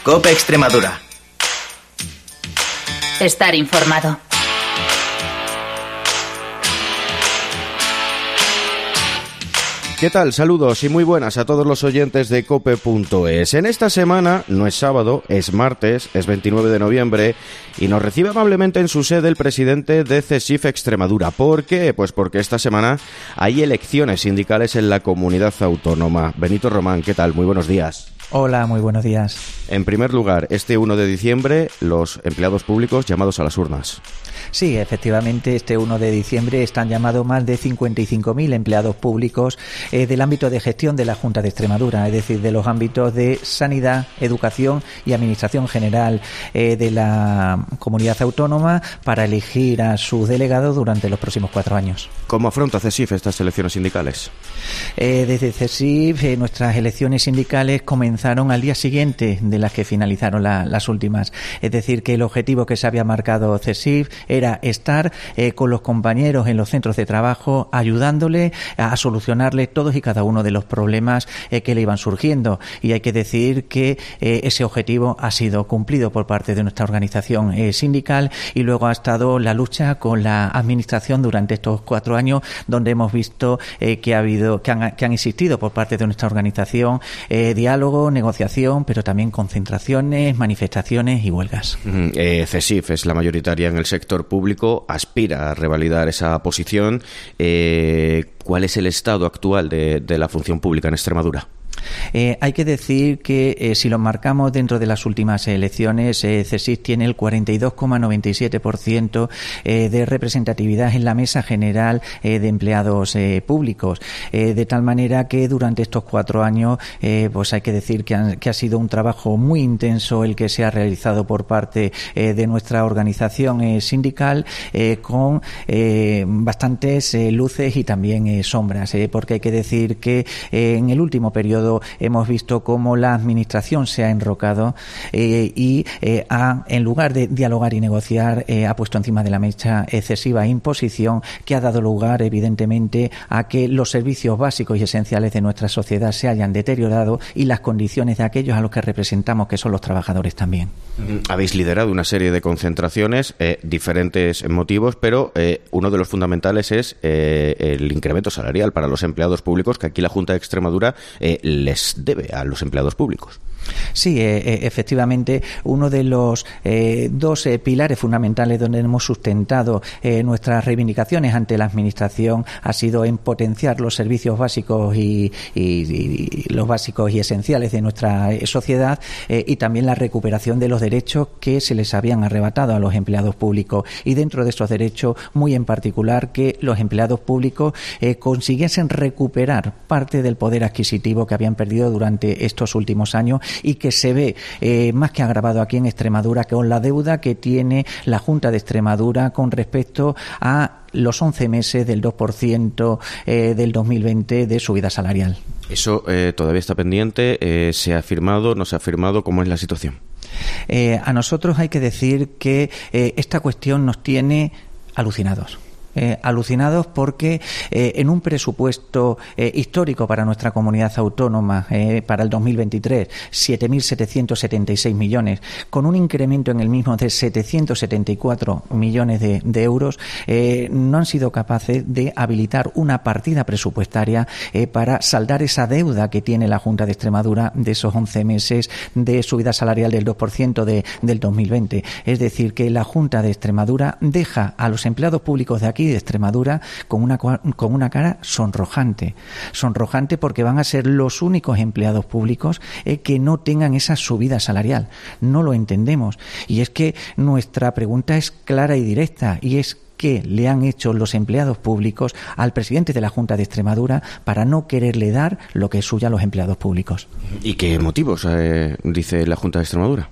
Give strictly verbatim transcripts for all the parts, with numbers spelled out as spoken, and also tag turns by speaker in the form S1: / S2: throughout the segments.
S1: COPE Extremadura.
S2: Estar informado.
S3: ¿Qué tal? Saludos y muy buenas a todos los oyentes de cope punto es. En esta semana, no es sábado, es martes, es veintinueve de noviembre y nos recibe amablemente en su sede el presidente de CESIF Extremadura. ¿Por qué? Pues porque esta semana hay elecciones sindicales en la comunidad autónoma. Benito Román, ¿qué tal? Muy buenos días.
S4: Hola, muy buenos días.
S3: En primer lugar, este uno de diciembre, los empleados públicos llamados a las urnas.
S4: Sí, efectivamente, este uno de diciembre están llamados más de cincuenta y cinco mil empleados públicos eh, del ámbito de gestión de la Junta de Extremadura, es decir, de los ámbitos de sanidad, educación y administración general eh, de la comunidad autónoma para elegir a sus delegados durante los próximos cuatro años.
S3: ¿Cómo afronta CESIF estas elecciones sindicales?
S4: Eh, desde CESIF, eh, nuestras elecciones sindicales comenzaron al día siguiente de las que finalizaron la, las últimas. Es decir, que el objetivo que se había marcado CESIF era estar eh, con los compañeros en los centros de trabajo, ayudándole a, a solucionarle todos y cada uno de los problemas eh, que le iban surgiendo. Y hay que decir que eh, ese objetivo ha sido cumplido por parte de nuestra organización eh, sindical, y luego ha estado la lucha con la administración durante estos cuatro años, donde hemos visto eh, que ha habido, que han, que han existido por parte de nuestra organización eh, diálogo, negociación, pero también concentraciones, manifestaciones y huelgas.
S3: Eh, CESIF es la mayoritaria en el sector público, aspira a revalidar esa posición. Eh, ¿Cuál es el estado actual de, de la función pública en Extremadura?
S4: Eh, hay que decir que eh, si lo marcamos dentro de las últimas elecciones, eh, CESIF tiene el cuarenta y dos coma noventa y siete por ciento eh, de representatividad en la mesa general eh, de empleados eh, públicos, eh, de tal manera que durante estos cuatro años eh, pues hay que decir que, han, que ha sido un trabajo muy intenso el que se ha realizado por parte eh, de nuestra organización eh, sindical, eh, con eh, bastantes eh, luces y también eh, sombras, eh, porque hay que decir que eh, en el último periodo hemos visto cómo la administración se ha enrocado eh, y eh, ha, en lugar de dialogar y negociar, eh, ha puesto encima de la mesa excesiva imposición que ha dado lugar, evidentemente, a que los servicios básicos y esenciales de nuestra sociedad se hayan deteriorado y las condiciones de aquellos a los que representamos, que son los trabajadores también.
S3: Habéis liderado una serie de concentraciones, eh, diferentes motivos, pero eh, uno de los fundamentales es eh, el incremento salarial para los empleados públicos, que aquí la Junta de Extremadura eh, les debe a los empleados públicos.
S4: Sí, eh, efectivamente, uno de los eh, dos eh, pilares fundamentales donde hemos sustentado eh, nuestras reivindicaciones ante la Administración ha sido en potenciar los servicios básicos y, y, y los básicos y esenciales de nuestra eh, sociedad eh, y también la recuperación de los derechos que se les habían arrebatado a los empleados públicos, y dentro de estos derechos, muy en particular, que los empleados públicos eh, consiguiesen recuperar parte del poder adquisitivo que habían perdido durante estos últimos años, y que se ve eh, más que agravado aquí en Extremadura con la deuda que tiene la Junta de Extremadura con respecto a los once meses del dos por ciento eh, del dos mil veinte de subida salarial.
S3: ¿Eso eh, todavía está pendiente? Eh, ¿Se ha firmado? ¿No se ha firmado? ¿Cómo es la situación?
S4: Eh, a nosotros hay que decir que eh, esta cuestión nos tiene alucinados. Eh, alucinados porque eh, en un presupuesto eh, histórico para nuestra comunidad autónoma eh, para el dos mil veintitrés, siete mil setecientos setenta y seis millones, con un incremento en el mismo de setecientos setenta y cuatro millones de, de euros, eh, no han sido capaces de habilitar una partida presupuestaria eh, para saldar esa deuda que tiene la Junta de Extremadura de esos once meses de subida salarial del dos por ciento de, del dos mil veinte. Es decir, que la Junta de Extremadura deja a los empleados públicos de aquí de Extremadura con una con una cara sonrojante, sonrojante porque van a ser los únicos empleados públicos eh, que no tengan esa subida salarial. No lo entendemos, y es que nuestra pregunta es clara y directa, y es ¿qué le han hecho los empleados públicos al presidente de la Junta de Extremadura para no quererle dar lo que es suyo a los empleados públicos?
S3: ¿Y qué motivos eh, dice la Junta de Extremadura?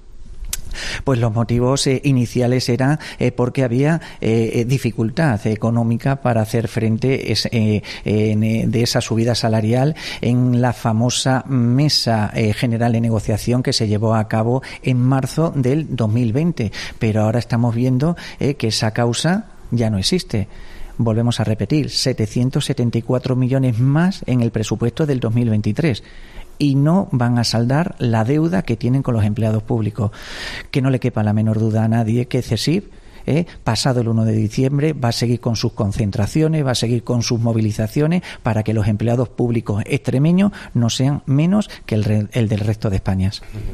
S4: Pues los motivos eh, iniciales eran eh, porque había eh, dificultad económica para hacer frente es, eh, eh, de esa subida salarial en la famosa mesa eh, general de negociación que se llevó a cabo en marzo del dos mil veinte. Pero ahora estamos viendo eh, que esa causa ya no existe. Volvemos a repetir, setecientos setenta y cuatro millones más en el presupuesto del dos mil veintitrés. y no van a saldar la deuda que tienen con los empleados públicos. Que no le quepa la menor duda a nadie que CESIF, ¿Eh? pasado el uno de diciembre, va a seguir con sus concentraciones, va a seguir con sus movilizaciones para que los empleados públicos extremeños no sean menos que el, re, el del resto de España.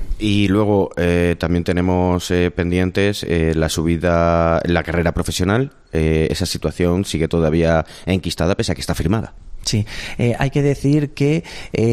S3: Y luego eh, también tenemos eh, pendientes eh, la subida en la carrera profesional. Eh, esa situación sigue todavía enquistada pese a que está firmada.
S4: Sí, eh, hay que decir que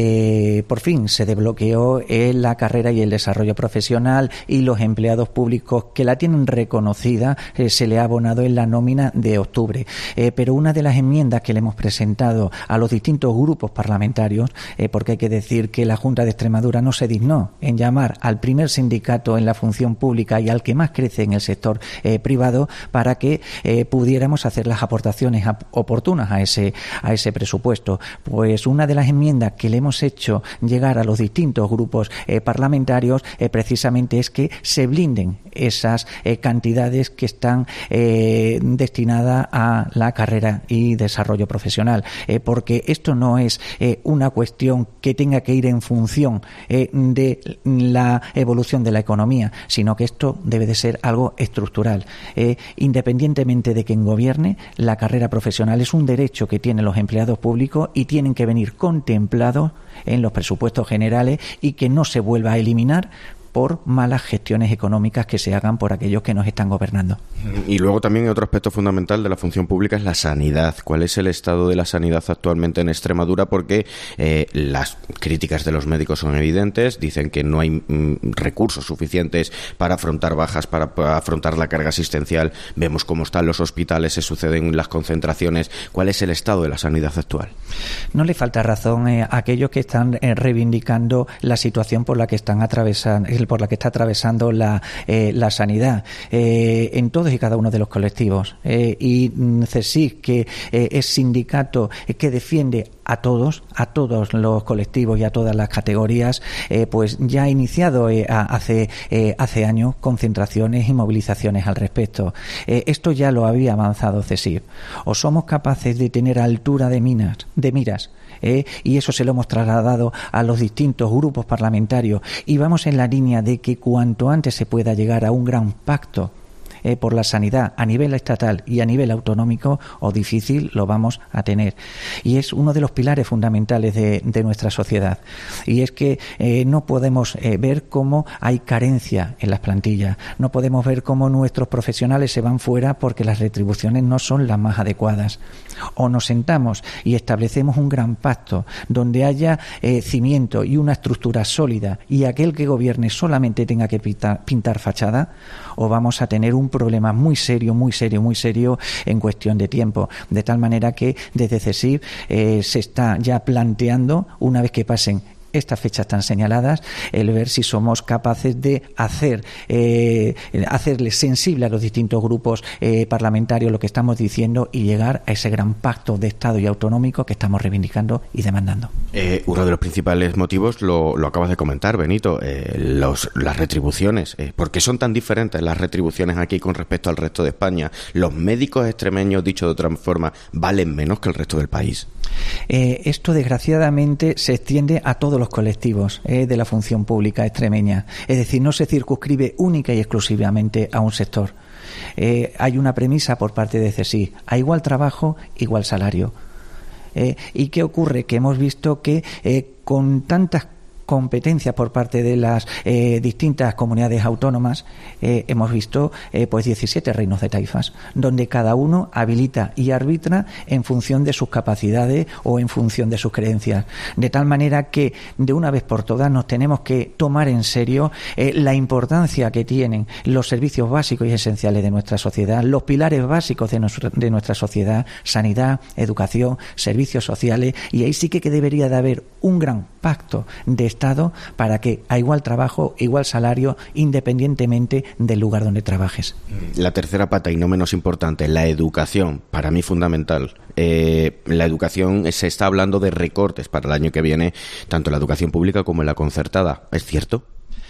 S4: eh, por fin se desbloqueó eh, la carrera y el desarrollo profesional, y los empleados públicos que la tienen reconocida eh, se le ha abonado en la nómina de octubre. Eh, pero una de las enmiendas que le hemos presentado a los distintos grupos parlamentarios, eh, porque hay que decir que la Junta de Extremadura no se dignó en llamar al primer sindicato en la función pública y al que más crece en el sector eh, privado para que eh, pudiéramos hacer las aportaciones oportunas a ese, a ese presupuesto. Pues una de las enmiendas que le hemos hecho llegar a los distintos grupos eh, parlamentarios eh, precisamente es que se blinden esas eh, cantidades que están eh, destinadas a la carrera y desarrollo profesional, eh, porque esto no es eh, una cuestión que tenga que ir en función eh, de la evolución de la economía, sino que esto debe de ser algo estructural. Eh, independientemente de quien gobierne, la carrera profesional es un derecho que tienen los empleados públicos y tienen que venir contemplados en los presupuestos generales y que no se vuelva a eliminar por malas gestiones económicas que se hagan por aquellos que nos están gobernando.
S3: Y luego también otro aspecto fundamental de la función pública es la sanidad. ¿Cuál es el estado de la sanidad actualmente en Extremadura? Porque eh, las críticas de los médicos son evidentes, dicen que no hay mm, recursos suficientes para afrontar bajas, para, para afrontar la carga asistencial. Vemos cómo están los hospitales, se suceden las concentraciones. ¿Cuál es el estado de la sanidad actual? No le falta razón eh, a aquellos que están eh, reivindicando la situación por la que están atravesando por la que está atravesando la, eh, la sanidad eh, en todos y cada uno de los colectivos. Eh, y CESIF, que eh, es sindicato que defiende a todos, a todos los colectivos y a todas las categorías, eh, pues ya ha iniciado eh, hace, eh, hace años concentraciones y movilizaciones al respecto. Eh, esto ya lo había avanzado CESIF. O somos capaces de tener altura de minas, de miras, Eh, y eso se lo hemos trasladado a los distintos grupos parlamentarios, y vamos en la línea de que cuanto antes se pueda llegar a un gran pacto eh, por la sanidad a nivel estatal y a nivel autonómico, o difícil lo vamos a tener. Y es uno de los pilares fundamentales de, de nuestra sociedad. Y es que eh, no podemos eh, ver cómo hay carencia en las plantillas, no podemos ver cómo nuestros profesionales se van fuera porque las retribuciones no son las más adecuadas. O nos sentamos y establecemos un gran pacto donde haya eh, cimiento y una estructura sólida, y aquel que gobierne solamente tenga que pintar, pintar fachada, o vamos a tener un problema muy serio, muy serio, muy serio en cuestión de tiempo. De tal manera que desde CESIF eh, se está ya planteando, una vez que pasen estas fechas tan señaladas, el ver si somos capaces de hacer eh, hacerles sensible a los distintos grupos eh, parlamentarios lo que estamos diciendo y llegar a ese gran pacto de Estado y autonómico que estamos reivindicando y demandando. Eh, uno de los principales motivos lo, lo acabas de comentar, Benito, eh, los, las retribuciones. Eh, ¿Por qué son tan diferentes las retribuciones aquí con respecto al resto de España? ¿Los médicos extremeños, dicho de otra forma, valen menos que el resto del país? Eh, esto desgraciadamente se extiende a todos los colectivos eh, de la función pública extremeña, es decir, no se circunscribe única y exclusivamente a un sector. Eh, hay una premisa por parte de CESIF: a igual trabajo, igual salario. Eh, ¿Y qué ocurre? Que hemos visto que eh, con tantas competencias por parte de las eh, distintas comunidades autónomas, eh, hemos visto eh, pues diecisiete reinos de taifas, donde cada uno habilita y arbitra en función de sus capacidades o en función de sus creencias, de tal manera que de una vez por todas nos tenemos que tomar en serio eh, la importancia que tienen los servicios básicos y esenciales de nuestra sociedad, los pilares básicos de nuestra, de nuestra sociedad: sanidad, educación, servicios sociales, y ahí sí que, que debería de haber un gran pacto de Estado para que a igual trabajo, igual salario, independientemente del lugar donde trabajes. La tercera pata, y no menos importante, la educación, para mí fundamental. Eh, la educación, se está hablando de recortes para el año que viene, tanto en la educación pública como en la concertada. ¿Es cierto?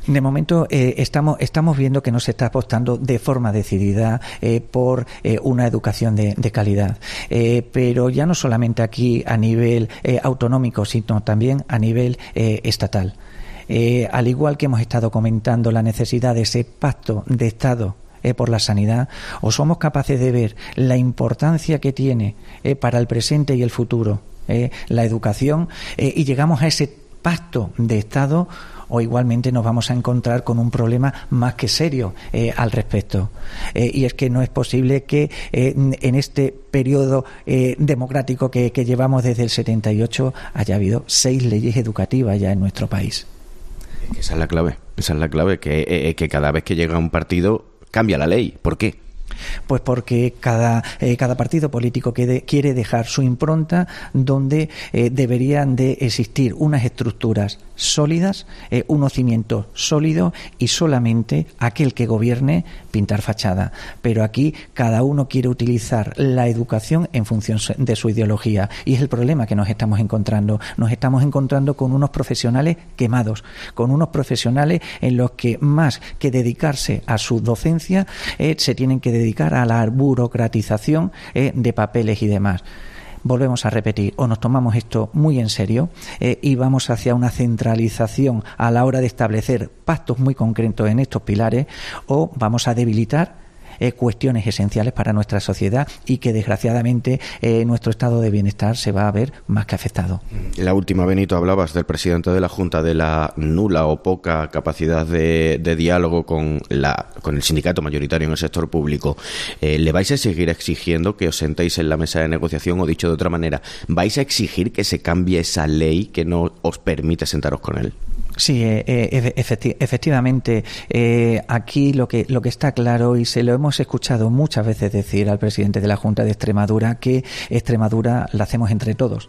S4: De momento eh, estamos estamos viendo que no se está apostando de forma decidida eh, por eh, una educación de, de calidad, eh, pero ya no solamente aquí a nivel eh, autonómico, sino también a nivel eh, estatal. Eh, al igual que hemos estado comentando la necesidad de ese pacto de Estado eh, por la sanidad, o somos capaces de ver la importancia que tiene eh, para el presente y el futuro eh, la educación eh, y llegamos a ese pacto de Estado, o igualmente nos vamos a encontrar con un problema más que serio eh, al respecto. Eh, y es que no es posible que eh, en este periodo eh, democrático que, que llevamos desde el setenta y ocho haya habido seis leyes educativas ya en nuestro país.
S3: Esa es la clave, esa es la clave, que, eh, que cada vez que llega un partido cambia la ley. ¿Por qué?
S4: Pues porque cada, eh, cada partido político que de, quiere dejar su impronta donde eh, deberían de existir unas estructuras sólidas, eh, unos cimientos sólidos y solamente aquel que gobierne pintar fachada. Pero aquí cada uno quiere utilizar la educación en función de su ideología y es el problema que nos estamos encontrando. Nos estamos encontrando con unos profesionales quemados, con unos profesionales en los que más que dedicarse a su docencia eh, se tienen que dedicar a la burocratización eh, de papeles y demás. Volvemos a repetir, o nos tomamos esto muy en serio eh, y vamos hacia una centralización a la hora de establecer pactos muy concretos en estos pilares, o vamos a debilitar eh, cuestiones esenciales para nuestra sociedad y que desgraciadamente eh, nuestro estado de bienestar se va a ver más que afectado.
S3: La última, Benito, hablabas del presidente de la Junta, de la nula o poca capacidad de, de diálogo con, la, con el sindicato mayoritario en el sector público. Eh, ¿Le vais a seguir exigiendo que os sentéis en la mesa de negociación, o dicho de otra manera, vais a exigir que se cambie esa ley que no os permite sentaros con él?
S4: Sí, eh, efecti- efectivamente, eh, aquí lo que lo que está claro, y se lo hemos escuchado muchas veces decir al presidente de la Junta de Extremadura, que Extremadura la hacemos entre todos.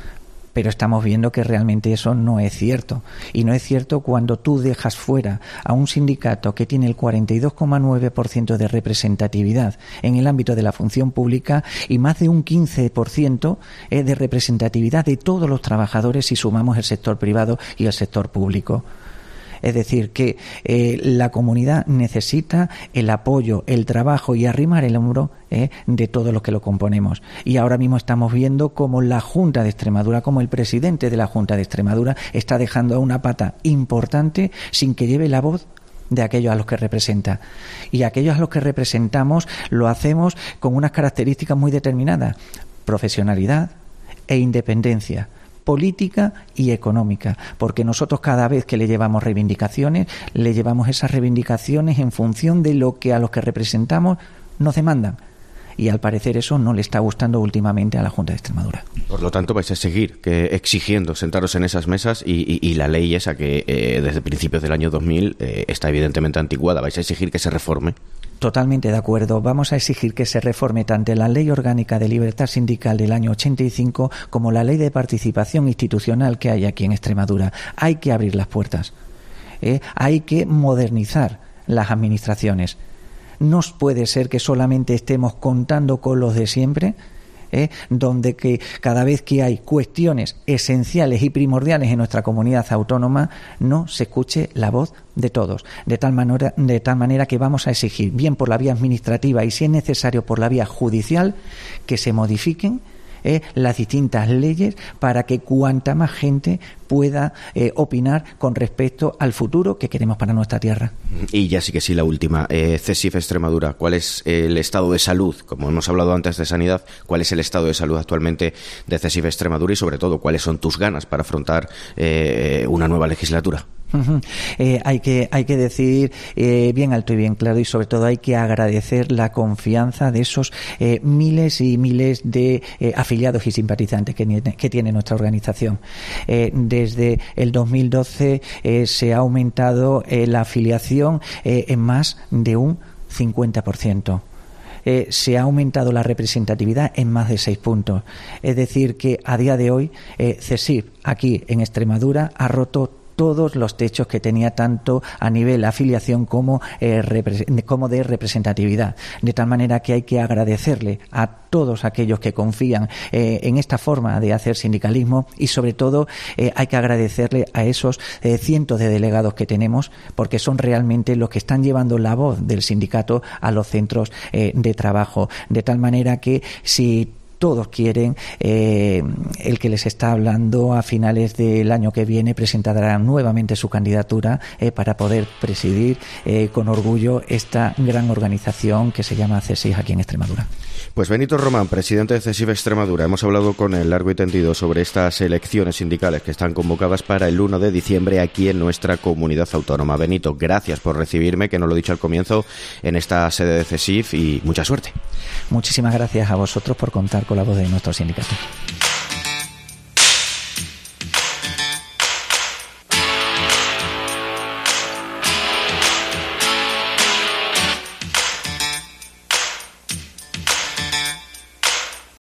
S4: Pero estamos viendo que realmente eso no es cierto. Y no es cierto cuando tú dejas fuera a un sindicato que tiene el cuarenta y dos coma nueve por ciento de representatividad en el ámbito de la función pública y más de un quince por ciento de representatividad de todos los trabajadores si sumamos el sector privado y el sector público. Es decir, que eh, la comunidad necesita el apoyo, el trabajo y arrimar el hombro eh, de todos los que lo componemos. Y ahora mismo estamos viendo cómo la Junta de Extremadura, como el presidente de la Junta de Extremadura, está dejando una pata importante sin que lleve la voz de aquellos a los que representa. Y aquellos a los que representamos lo hacemos con unas características muy determinadas: profesionalidad e independencia política y económica, porque nosotros cada vez que le llevamos reivindicaciones, le llevamos esas reivindicaciones en función de lo que a los que representamos nos demandan. Y al parecer eso no le está gustando últimamente a la Junta de Extremadura.
S3: Por lo tanto, vais a seguir que exigiendo sentaros en esas mesas y, y, y la ley esa que eh, desde principios del año dos mil eh, está evidentemente anticuada. ¿Vais a exigir que se reforme?
S4: Totalmente de acuerdo. Vamos a exigir que se reforme tanto la Ley Orgánica de Libertad Sindical del año ochenta y cinco como la Ley de Participación Institucional que hay aquí en Extremadura. Hay que abrir las puertas. ¿eh? Hay que modernizar las administraciones. No puede ser que solamente estemos contando con los de siempre, ¿eh? donde que cada vez que hay cuestiones esenciales y primordiales en nuestra comunidad autónoma no se escuche la voz de todos, de tal manera, de tal manera que vamos a exigir, bien por la vía administrativa y si es necesario por la vía judicial, que se modifiquen eh, las distintas leyes para que cuanta más gente pueda eh, opinar con respecto al futuro que queremos para nuestra tierra.
S3: Y ya sí que sí, la última, eh, CESIF Extremadura, ¿cuál es el estado de salud? Como hemos hablado antes de sanidad, ¿cuál es el estado de salud actualmente de CESIF Extremadura y sobre todo cuáles son tus ganas para afrontar eh, una nueva legislatura?
S4: Uh-huh. Eh, hay que hay que decir eh, bien alto y bien claro, y sobre todo hay que agradecer la confianza de esos eh, miles y miles de eh, afiliados y simpatizantes que, que tiene nuestra organización. Eh, desde el dos mil doce eh, se ha aumentado eh, la afiliación eh, en más de un cincuenta por ciento. Eh, se ha aumentado la representatividad en más de seis puntos. Es decir, que a día de hoy eh, CESIF aquí en Extremadura ha roto todos los techos que tenía, tanto a nivel afiliación como, eh, repre- como de representatividad. De tal manera que hay que agradecerle a todos aquellos que confían eh, en esta forma de hacer sindicalismo, y sobre todo eh, hay que agradecerle a esos eh, cientos de delegados que tenemos, porque son realmente los que están llevando la voz del sindicato a los centros eh, de trabajo. De tal manera que si todos quieren, eh, el que les está hablando a finales del año que viene presentará nuevamente su candidatura eh, para poder presidir eh, con orgullo esta gran organización que se llama CESIF aquí en Extremadura.
S3: Pues Benito Román, presidente de CESIF Extremadura, hemos hablado con él largo y tendido sobre estas elecciones sindicales que están convocadas para el uno de diciembre aquí en nuestra comunidad autónoma. Benito, gracias por recibirme, que no lo he dicho al comienzo, en esta sede de CESIF, y mucha suerte.
S4: Muchísimas gracias a vosotros por contar con la voz de nuestro sindicato.